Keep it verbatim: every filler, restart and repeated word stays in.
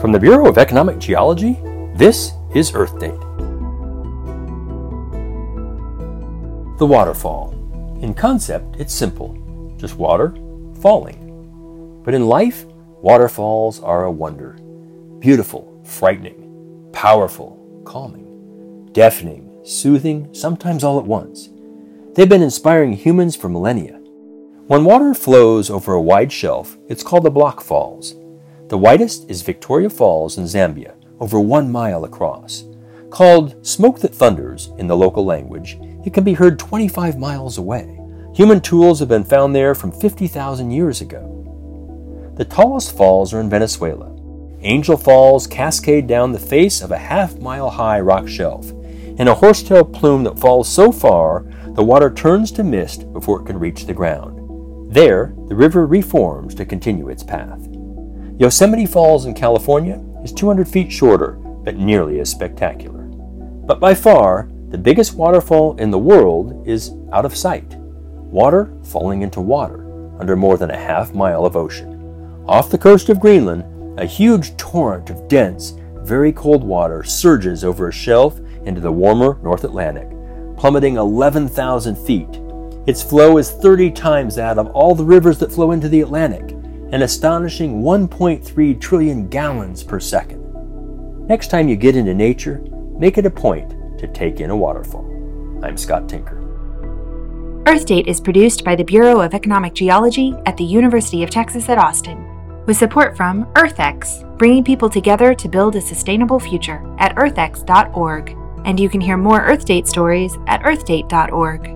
From the Bureau of Economic Geology, this is Earth Date. The waterfall. In concept, it's simple. Just water falling. But in life, waterfalls are a wonder. Beautiful, frightening, powerful, calming, deafening, soothing, sometimes all at once. They've been inspiring humans for millennia. When water flows over a wide shelf, it's called the Block Falls. The widest is Victoria Falls in Zambia, over one mile across. Called Smoke That Thunders in the local language, it can be heard twenty-five miles away. Human tools have been found there from fifty thousand years ago. The tallest falls are in Venezuela. Angel Falls cascade down the face of a half-mile-high rock shelf, in a horsetail plume that falls so far the water turns to mist before it can reach the ground. There, the river reforms to continue its path. Yosemite Falls in California is two hundred feet shorter, but nearly as spectacular. But by far, the biggest waterfall in the world is out of sight. Water falling into water under more than a half mile of ocean. Off the coast of Greenland, a huge torrent of dense, very cold water surges over a shelf into the warmer North Atlantic, plummeting eleven thousand feet. Its flow is thirty times that of all the rivers that flow into the Atlantic, an astonishing one point three trillion gallons per second. Next time you get into nature, make it a point to take in a waterfall. I'm Scott Tinker. Earth Date is produced by the Bureau of Economic Geology at the University of Texas at Austin, with support from EarthX, bringing people together to build a sustainable future at earth x dot org. And you can hear more Earth Date stories at earth date dot org.